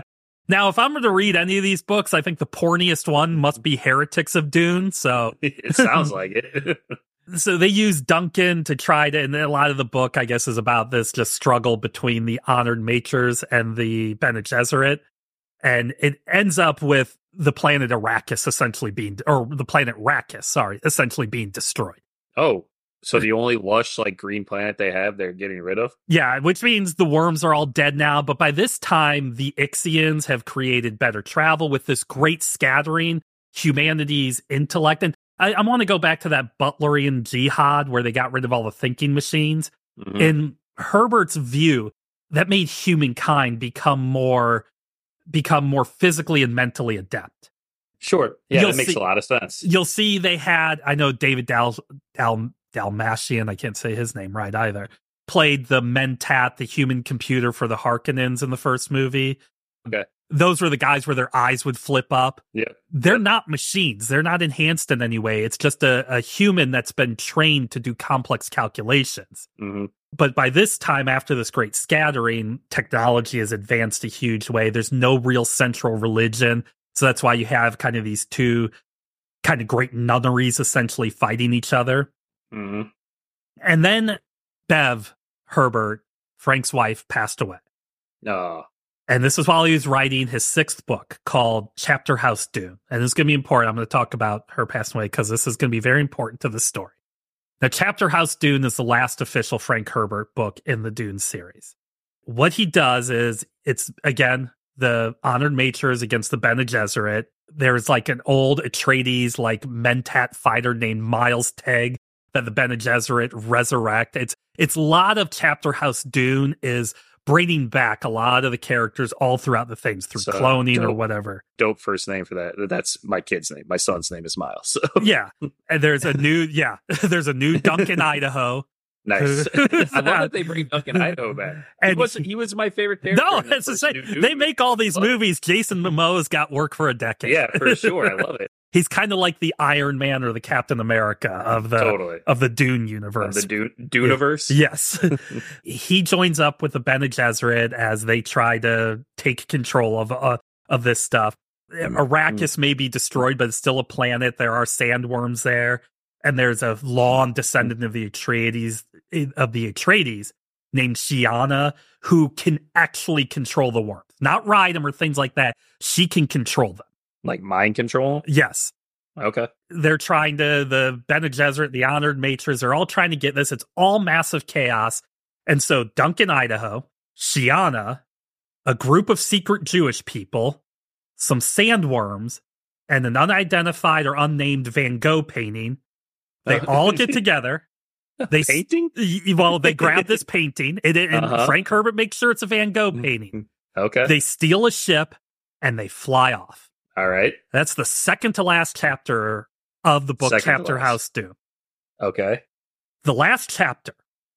Now, if I'm going to read any of these books, I think the porniest one must be Heretics of Dune. So it sounds like it. So they use Duncan to try to, and a lot of the book, I guess, is about this just struggle between the honored maters and the Bene Gesserit. And it ends up with the planet Arrakis essentially being, or the planet Rakis, sorry, essentially being destroyed. Oh, so the only lush, like, green planet they have, they're getting rid of? Yeah, which means the worms are all dead now. But by this time, the Ixians have created better travel with this great scattering, humanity's intellect. And I want to go back to that Butlerian jihad where they got rid of all the thinking machines. Mm-hmm. In Herbert's view, that made humankind become more physically and mentally adept. Sure. Yeah, that makes a lot of sense. You'll see they had, I know David Dalmatian, I can't say his name right either, played the Mentat, the human computer for the Harkonnens in the first movie. Okay. Those were the guys where their eyes would flip up. Yeah. They're not machines. They're not enhanced in any way. It's just a human that's been trained to do complex calculations. Mm-hmm. But by this time, after this great scattering, technology has advanced a huge way. There's no real central religion. So that's why you have kind of these two kind of great nunneries essentially fighting each other. Mm-hmm. And then Bev Herbert, Frank's wife, passed away. Oh. And this is while he was writing his 6th book called Chapter House Dune. And it's going to be important. I'm going to talk about her passing away because this is going to be very important to the story. Now, Chapter House Dune is the last official Frank Herbert book in the Dune series. What he does is, it's, again, the honored maters against the Bene Gesserit. There's like an old Atreides, like Mentat fighter named Miles Teg that the Bene Gesserit resurrect. It's a lot of Chapter House Dune is bringing back a lot of the characters all throughout the things through cloning or whatever. Dope first name for that. That's my kid's name. My son's name is Miles. So. Yeah. And there's a new Duncan Idaho. Nice. I love that they bring Duncan Idaho back. And he was my favorite character. No, it's the same. They make all these movies. Jason Momoa's got work for a decade. Yeah, for sure. I love it. He's kind of like the Iron Man or the Captain America of the Dune universe. Of the Duneverse? Yes. He joins up with the Bene Gesserit as they try to take control of this stuff. Arrakis may be destroyed, but it's still a planet. There are sandworms there. And there's a long descendant of the Atreides named Shiana who can actually control the worms. Not ride them or things like that. She can control them. Like mind control? Yes. Okay. They're trying to, the Bene Gesserit, the honored maters, they're all trying to get this. It's all massive chaos. And so Duncan Idaho, Shiana, a group of secret Jewish people, some sandworms, and an unidentified or unnamed Van Gogh painting, they all get together. They painting? Well, they grab this painting, and Frank Herbert makes sure it's a Van Gogh painting. Okay. They steal a ship, and they fly off. All right. That's the second to last chapter of the book, Chapter House Dune. Okay. The last chapter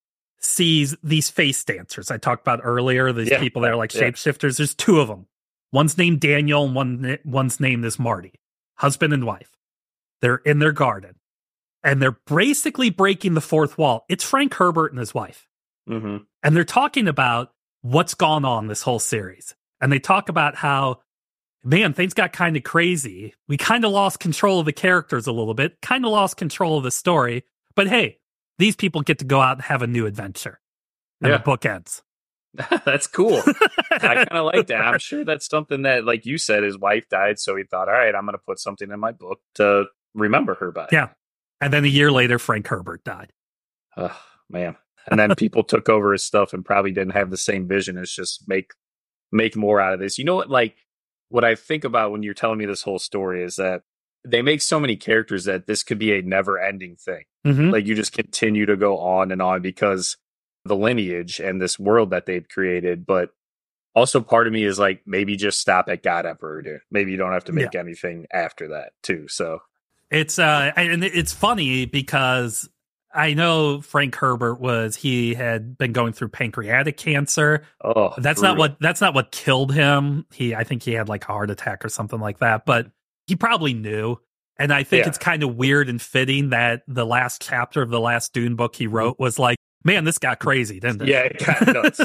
sees these face dancers I talked about earlier. These people that are like shapeshifters. There's 2 of them. One's named Daniel, and one's name is Marty. Husband and wife. They're in their garden. And they're basically breaking the 4th wall. It's Frank Herbert and his wife. Mm-hmm. And they're talking about what's gone on this whole series. And they talk about how, man, things got kind of crazy. We kind of lost control of the characters a little bit, kind of lost control of the story. But hey, these people get to go out and have a new adventure. And the book ends. That's cool. I kind of like that. I'm sure that's something that, like you said, his wife died. So he thought, all right, I'm going to put something in my book to remember her by. Yeah. And then a year later, Frank Herbert died. Oh, man. And then people took over his stuff and probably didn't have the same vision as just make more out of this. You know what? Like, what I think about when you're telling me this whole story is that they make so many characters that this could be a never ending thing. Mm-hmm. Like, you just continue to go on and on because the lineage and this world that they've created. But also part of me is like, maybe just stop at God Emperor Dune. Maybe you don't have to make anything after that too. So it's and it's funny because I know Frank Herbert he had been going through pancreatic cancer. Oh, that's brutal. not what killed him. I think he had like a heart attack or something like that, but he probably knew. And I think it's kind of weird and fitting that the last chapter of the last Dune book he wrote was like, Man, this got crazy, didn't it? Yeah, it got nuts.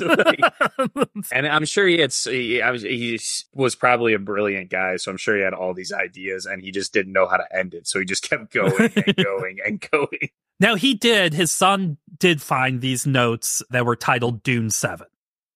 And I'm sure he was probably a brilliant guy, so I'm sure he had all these ideas, and he just didn't know how to end it, so he just kept going and going and going. Now, his son did find these notes that were titled Dune 7.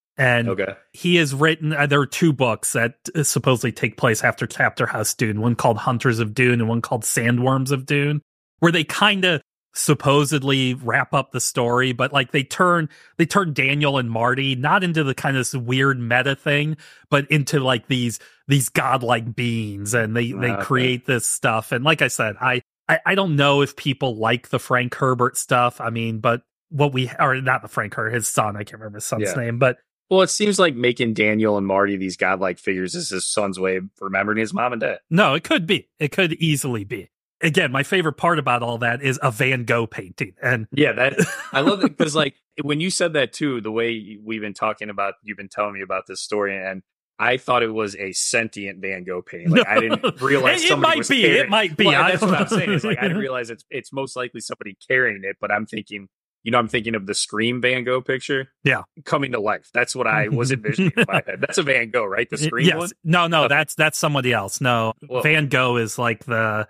And he has written, there are 2 books that supposedly take place after Chapter House Dune, one called Hunters of Dune and one called Sandworms of Dune, where they kind of supposedly wrap up the story, but like they turn Daniel and Marty not into the kind of this weird meta thing, but into like these godlike beings, and they create this stuff. And like I said, I don't know if people like the Frank Herbert stuff. I mean, but not the Frank Herbert, his son, I can't remember his son's name, but well, it seems like making Daniel and Marty these godlike figures is his son's way of remembering his mom and dad. No, it could be. It could easily be. Again, my favorite part about all that is a Van Gogh painting. And yeah, I love it because like when you said that too, the way you've been telling me about this story, and I thought it was a sentient Van Gogh painting. Like I didn't realize somebody was carrying it. It might be. Well, that's what I'm saying. Is like I didn't realize it's most likely somebody carrying it, but I'm thinking of the Scream Van Gogh picture. Yeah. Coming to life. That's what I was envisioning in my head. That's a Van Gogh, right? The Scream one? No, okay. That's somebody else. No, well, Van Gogh is like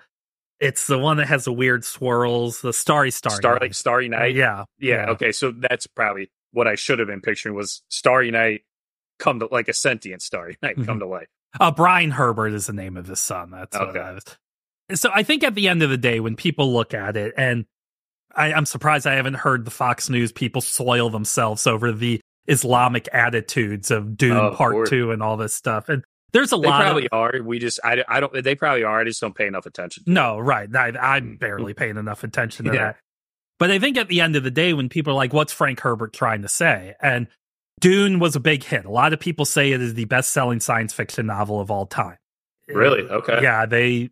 it's the one that has the weird swirls, the Starry Night. Yeah. Okay, so that's probably what I should have been picturing was Starry Night come to like a sentient Starry Night come to life. Brian Herbert is the name of his son. That's what I was. So I think at the end of the day, when people look at it, and I'm surprised I haven't heard the Fox News people soil themselves over the Islamic attitudes of Dune Part 2 and all this stuff. And there's They probably are. I don't. They probably are. I just don't pay enough attention. No, right. I'm barely paying enough attention to that. But I think at the end of the day, when people are like, "What's Frank Herbert trying to say?" and Dune was a big hit. A lot of people say it is the best-selling science fiction novel of all time. Really? Okay. Yeah.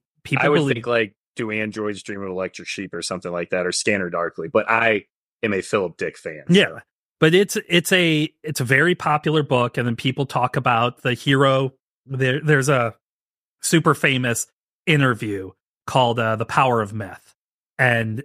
I would think like Do Androids Dream of Electric Sheep or something like that, or Scanner Darkly. But I am a Philip Dick fan. Yeah. But it's a very popular book, and then people talk about the hero. There's a super famous interview called The Power of Myth, and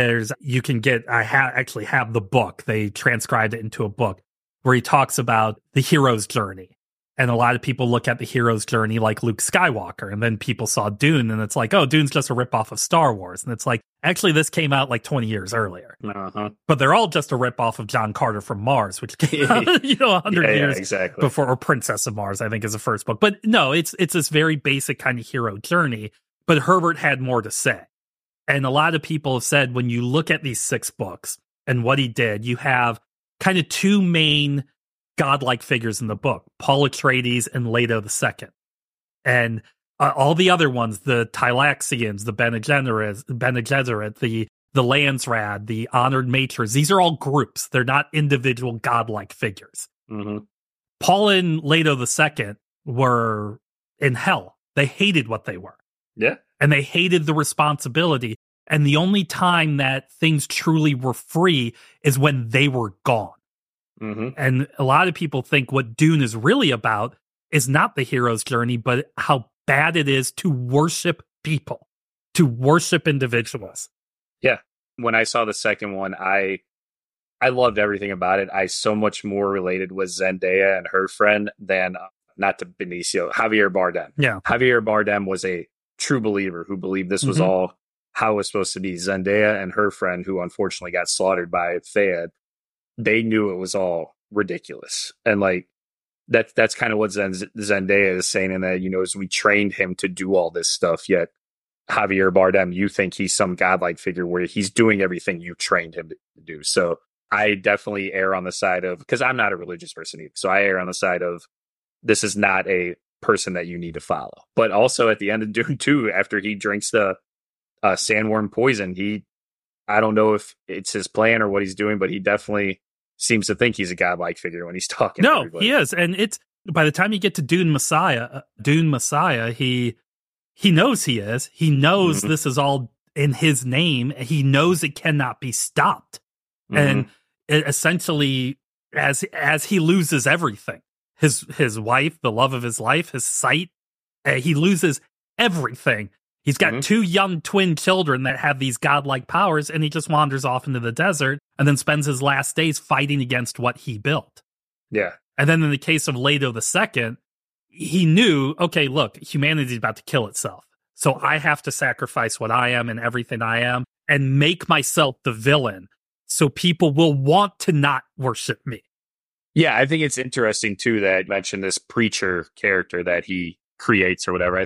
I actually have the book. They transcribed it into a book where he talks about the hero's journey. And a lot of people look at the hero's journey like Luke Skywalker, and then people saw Dune, and it's like, oh, Dune's just a ripoff of Star Wars. And it's like, actually, this came out like 20 years earlier. But they're all just a ripoff of John Carter from Mars, which came out, 100 years before, or Princess of Mars, I think is the first book. But no, it's this very basic kind of hero journey. But Herbert had more to say. And a lot of people have said when you look at these 6 books and what he did, you have kind of 2 main godlike figures in the book, Paul Atreides and Leto II. And all the other ones, the Tylaxians, the Bene Gesserit, the Landsraad, the Honored Matres, these are all groups. They're not individual godlike figures. Mm-hmm. Paul and Leto II were in hell. They hated what they were. Yeah. And they hated the responsibility. And the only time that things truly were free is when they were gone. Mm-hmm. And a lot of people think what Dune is really about is not the hero's journey, but how bad it is to worship people, to worship individuals. Yeah. When I saw the second one, I loved everything about it. I so much more related with Zendaya and her friend than, not to Benicio, Javier Bardem. Yeah. Javier Bardem was a true believer who believed this was all how it was supposed to be. Zendaya and her friend, who unfortunately got slaughtered by Fayed, they knew it was all ridiculous. And like, that's kind of what Zendaya is saying, in that, as we trained him to do all this stuff, yet Javier Bardem, you think he's some godlike figure where he's doing everything you trained him to do. So I definitely err on the side of, because I'm not a religious person either, so I err on the side of this is not a person that you need to follow. But also at the end of Dune 2, after he drinks the sandworm poison, I don't know if it's his plan or what he's doing, but he definitely seems to think he's a godlike figure when he's talking to everybody. He is. And it's, by the time you get to Dune Messiah, he knows he is. He knows this is all in his name. He knows it cannot be stopped. And essentially, as he loses everything, his wife, the love of his life, his sight, he loses everything. He's got two young twin children that have these godlike powers, and he just wanders off into the desert and then spends his last days fighting against what he built. Yeah. And then in the case of Leto II, he knew, okay, look, humanity's about to kill itself. So I have to sacrifice what I am and everything I am and make myself the villain so people will want to not worship me. Yeah, I think it's interesting, too, that you mentioned this preacher character that he creates or whatever.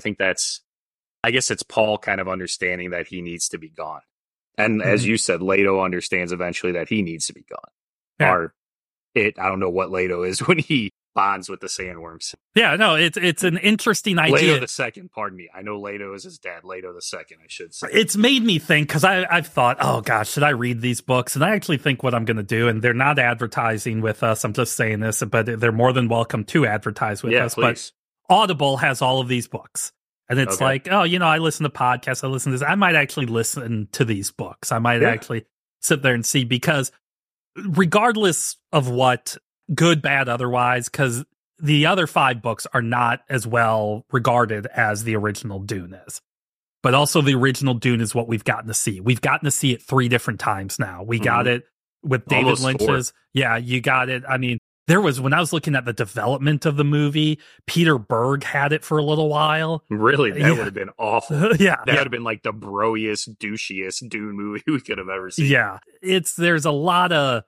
I guess it's Paul kind of understanding that he needs to be gone. And as you said, Leto understands eventually that he needs to be gone. Yeah. I don't know what Leto is when he bonds with the sandworms. Yeah, no, it's an interesting idea. Leto II, pardon me. I know Leto is his dad. Leto II, I should say. It's made me think, because I've thought, oh gosh, should I read these books? And I actually think what I'm going to do, and they're not advertising with us, I'm just saying this, but they're more than welcome to advertise with us. Please. But Audible has all of these books. And it's like, oh, I listen to podcasts, I listen to this. I might actually listen to these books. I might actually sit there and see, because regardless of what, good, bad, otherwise, because the other 5 books are not as well regarded as the original Dune is. But also the original Dune is what we've gotten to see. We've gotten to see it 3 different times now. We got it with David Lynch's. 4. Yeah, you got it. I mean, when I was looking at the development of the movie, Peter Berg had it for a little while. Really? That would have been awful. Yeah. That would have been like the broiest, douchiest Dune movie we could have ever seen. Yeah. There's a lot of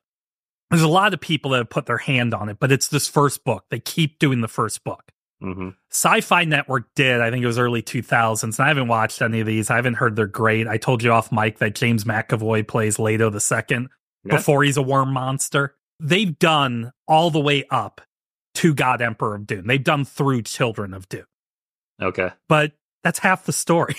people that have put their hand on it, but it's this first book. They keep doing the first book. Sci-Fi Network did, I think it was early 2000s, and I haven't watched any of these. I haven't heard they're great. I told you off mic that James McAvoy plays Leto II before he's a worm monster. They've done all the way up to God Emperor of Dune. They've done through Children of Dune. Okay. But that's half the story.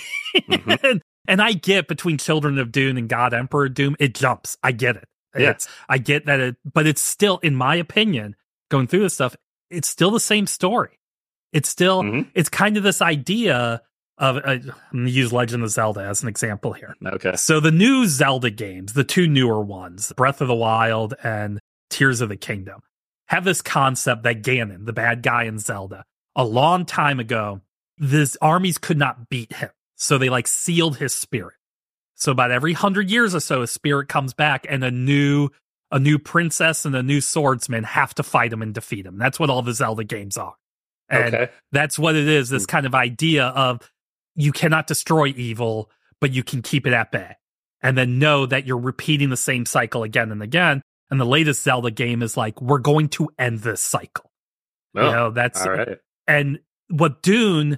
And I get between Children of Dune and God Emperor of Dune, it jumps. I get it. Yeah. I get that, but it's still, in my opinion, going through this stuff, it's still the same story. It's still, it's kind of this idea of, I'm going to use Legend of Zelda as an example here. Okay. So the new Zelda games, the 2 newer ones, Breath of the Wild and Tears of the Kingdom, have this concept that Ganon, the bad guy in Zelda, a long time ago, these armies could not beat him. So they sealed his spirit. So about every 100 years or so, his spirit comes back, and a new princess and a new swordsman have to fight him and defeat him. That's what all the Zelda games are. And that's what it is, this kind of idea of you cannot destroy evil, but you can keep it at bay. And then know that you're repeating the same cycle again and again. And the latest Zelda game is we're going to end this cycle. Oh, that's all right. And what Dune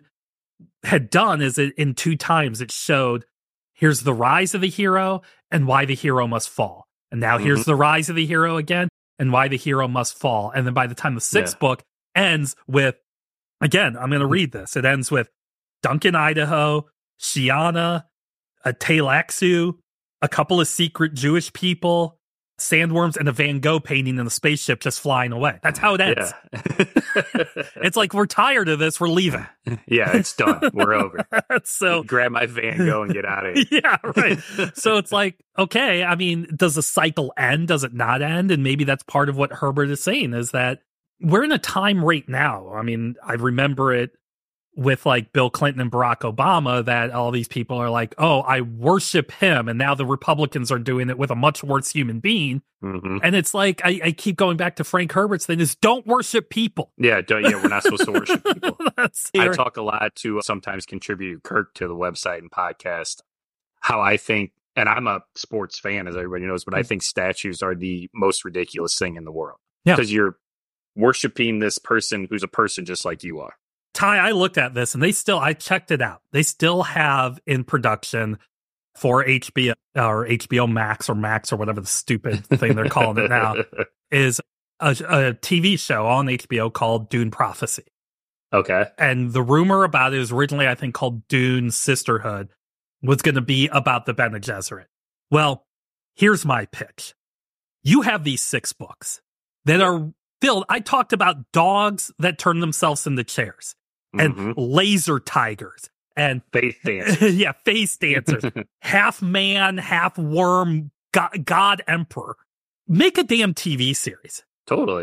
had done is in 2 times it showed, here's the rise of the hero and why the hero must fall. And now here's the rise of the hero again and why the hero must fall. And then by the time the 6th book ends with, again, I'm going to read this. It ends with Duncan, Idaho, Shiana, a Tleilaxu, a couple of secret Jewish people, sandworms, and a Van Gogh painting in a spaceship just flying away. That's how it ends. Yeah. It's we're tired of this. We're leaving. Yeah, it's done. We're over. So grab my Van Gogh and get out of here. Yeah, right. So it's okay, I mean, does the cycle end? Does it not end? And maybe that's part of what Herbert is saying, is that we're in a time right now. I mean, I remember it with Bill Clinton and Barack Obama, that all these people are oh, I worship him. And now the Republicans are doing it with a much worse human being. And it's I keep going back to Frank Herbert's thing, is don't worship people. Yeah, we're not supposed to worship people. I talk a lot to sometimes contribute Kirk to the website and podcast, how I think, and I'm a sports fan, as everybody knows, but I think statues are the most ridiculous thing in the world. Because you're worshiping this person who's a person just like you are. Ty, I looked at this and I checked it out. They still have in production for HBO or HBO Max or whatever the stupid thing they're calling it now, is a TV show on HBO called Dune Prophecy. Okay. And the rumor about it was originally, I think, called Dune Sisterhood, was going to be about the Bene Gesserit. Well, here's my pitch. You have these 6 books that are filled. I talked about dogs that turn themselves into chairs. And laser tigers and face dancers. Yeah, face dancers. Half man, half worm, God Emperor. Make a damn TV series. Totally.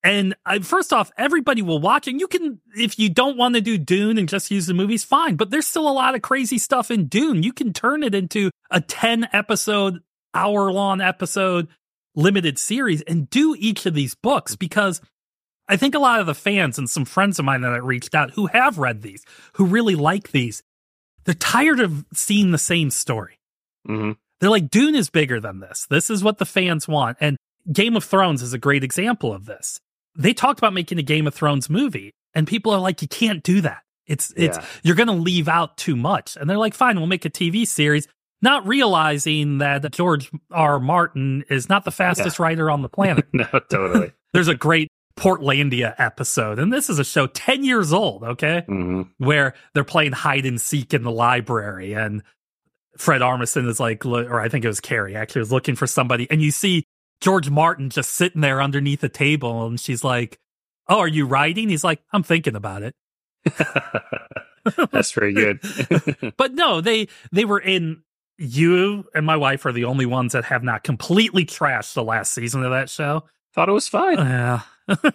And first off, everybody will watch it. You can, if you don't want to do Dune and just use the movies, fine. But there's still a lot of crazy stuff in Dune. You can turn it into a 10-episode, hour-long episode limited series and do each of these books, because I think a lot of the fans and some friends of mine that I reached out who have read these, who really like these, they're tired of seeing the same story. Mm-hmm. They're like, Dune is bigger than this. This is what the fans want. And Game of Thrones is a great example of this. They talked about making a Game of Thrones movie, and people are like, you can't do that. It's you're going to leave out too much. And they're like, fine, we'll make a TV series, not realizing that George R. Martin is not the fastest writer on the planet. No, totally. There's a great Portlandia episode, and this is a show 10 years old, okay? Mm-hmm. Where they're playing hide and seek in the library, and Fred Armisen is like, or I think it was Carrie actually, was looking for somebody, and you see George Martin just sitting there underneath a table, and she's like, oh, are you writing? He's like, I'm thinking about it. That's very good. But no, they were in. You and my wife are the only ones that have not completely trashed the last season of that show. Thought it was fine. Yeah.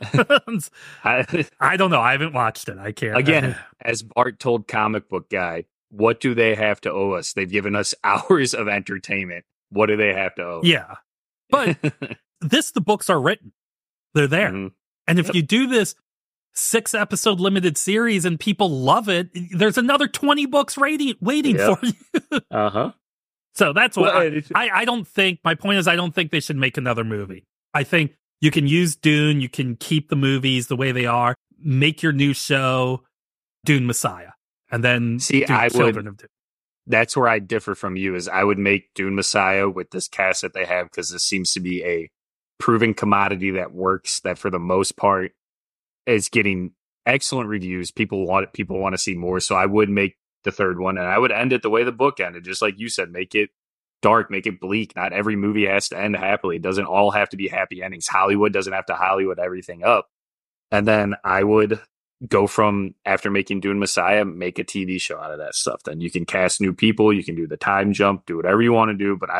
I don't know. I haven't watched it. I can't. Again, as Bart told Comic Book Guy, what do they have to owe us? They've given us hours of entertainment. What do they have to owe? Yeah. But the books are written. They're there. Mm-hmm. And if you do this 6-episode limited series and people love it, there's another 20 books waiting for you. Uh-huh. So that's what I don't think, my point is I don't think they should make another movie. I think you can use Dune, you can keep the movies the way they are, make your new show Dune Messiah, and then Children of Dune. That's where I differ from you, is I would make Dune Messiah with this cast that they have, because this seems to be a proven commodity that works, that for the most part is getting excellent reviews. People want to see more. So I would make the third one, and I would end it the way the book ended, just like you said, make it dark, make it bleak. Not every movie has to end happily. It doesn't all have to be happy endings. Hollywood doesn't have to Hollywood everything up. And then I would go from, after making Dune Messiah, make a TV show out of that stuff. Then you can cast new people, you can do the time jump, do whatever you want to do, but I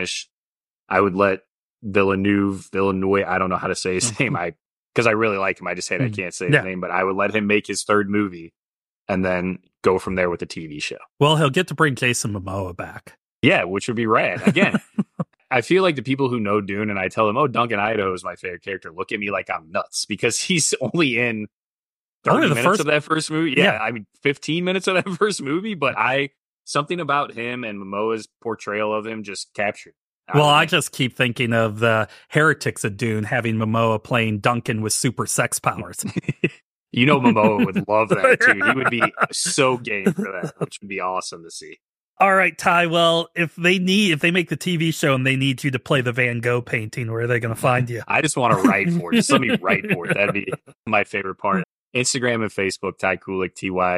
would let Villeneuve, I don't know how to say his name, because I really like him, I just hate I can't say his name, but I would let him make his third movie and then go from there with the TV show. Well, he'll get to bring Jason Momoa back. Yeah, which would be rad. Again, I feel like the people who know Dune, and I tell them, oh, Duncan Idaho is my favorite character, look at me like I'm nuts, because he's only in 30 minutes of that first movie. Yeah, I mean, 15 minutes of that first movie, but something about him and Momoa's portrayal of him just captured. I just keep thinking of the Heretics of Dune having Momoa playing Duncan with super sex powers. You know, Momoa would love that too. He would be so game for that, which would be awesome to see. All right, Ty. Well, if they make the TV show and they need you to play the Van Gogh painting, where are they going to find you? I just want to write for it. Just let me write for it. That'd be my favorite part. Instagram and Facebook, Ty Kulik,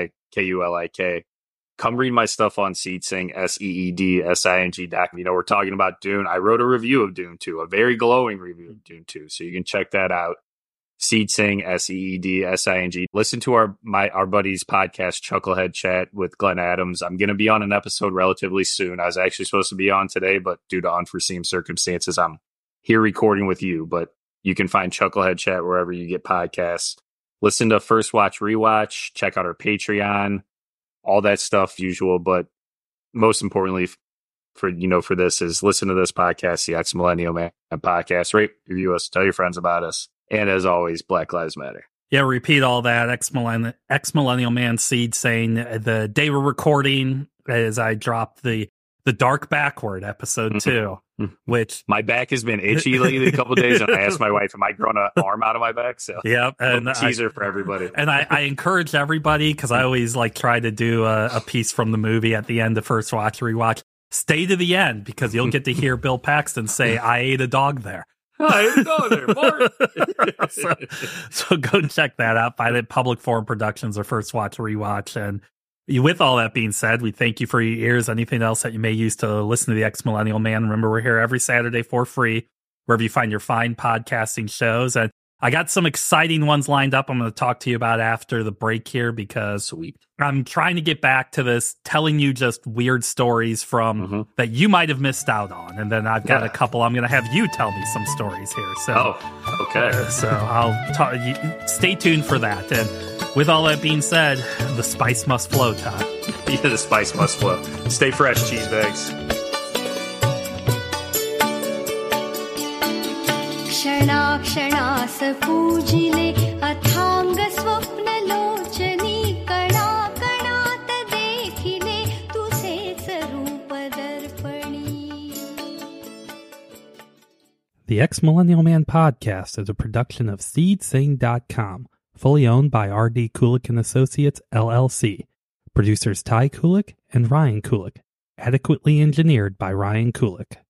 TYKULIK. Come read my stuff on SeedSing, SEEDSING.com. You know, we're talking about Dune. I wrote a review of Dune 2, a very glowing review of Dune 2. So you can check that out. SeedSing, SEEDSING. Listen to our buddy's podcast, Chucklehead Chat with Glenn Adams. I'm going to be on an episode relatively soon. I was actually supposed to be on today, but due to unforeseen circumstances, I'm here recording with you. But you can find Chucklehead Chat wherever you get podcasts. Listen to First Watch Rewatch. Check out our Patreon. All that stuff usual, but most importantly for this is listen to this podcast, the Ex Millennial Man podcast. Rate, review us, tell your friends about us. And as always, Black Lives Matter. Yeah, repeat all that. Ex Millennial Man Seed saying the day we're recording, as I dropped the Dark Backward episode 2, which my back has been itchy lately a couple of days, and I asked my wife, "Am I growing an arm out of my back?" So yep, and teaser for everybody. And I encourage everybody, because I always try to do a piece from the movie at the end of First Watch Rewatch. Stay to the end, because you'll get to hear Bill Paxton say, "I ate a dog there." I ate a dog there, Bart. so go check that out by the Public Forum Productions or First Watch Rewatch. And with all that being said, we thank you for your ears. Anything else that you may use to listen to the Ex Millennial Man, remember, we're here every Saturday for free, wherever you find your fine podcasting shows. And I got some exciting ones lined up I'm going to talk to you about after the break here because I'm trying to get back to this, telling you just weird stories from that you might have missed out on. And then I've got a couple I'm going to have you tell me some stories here. So, okay. So I'll stay tuned for that. And with all that being said, the spice must flow, Todd. Yeah, the spice must flow. Stay fresh, cheese bags. क्षणाक्षणास पूजिले अथांग स्वप्न लोचनी कणा कणात देखिले तुझेच रूप दर्पणी. The Ex-Millennial Man podcast is a production of SeedSing.com, fully owned by R.D. Kulik & Associates, LLC. Producers Ty Kulik and Ryan Kulik. Adequately engineered by Ryan Kulik.